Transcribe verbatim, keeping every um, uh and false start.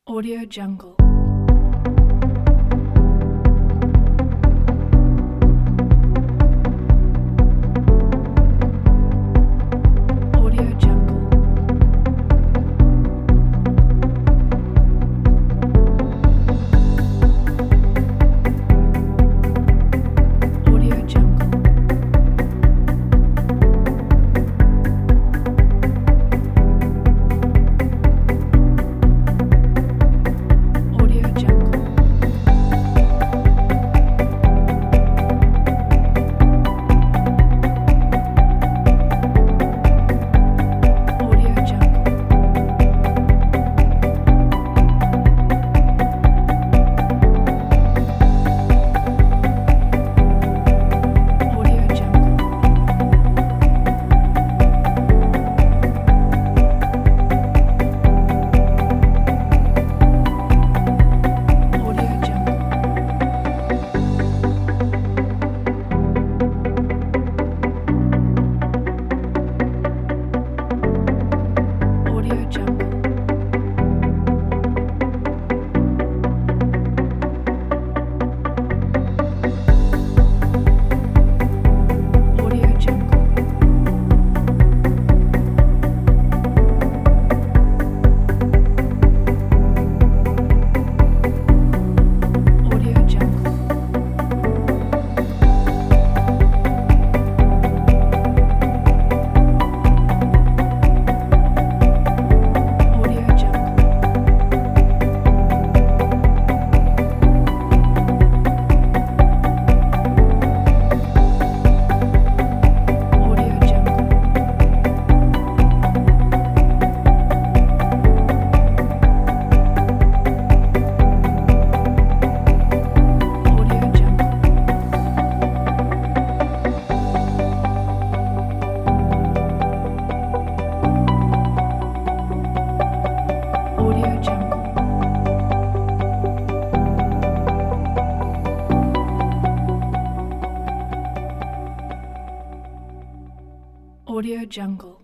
Audio Jungle. Audio Jungle. Audio Jungle. Audio Jungle. Audio Jungle. Audio Jungle. Audio Jungle. Audio Jungle. Audio Jungle. Audio Jungle. Audio Jungle. Audio Jungle. Audio Jungle. Audio Jungle. Audio Jungle.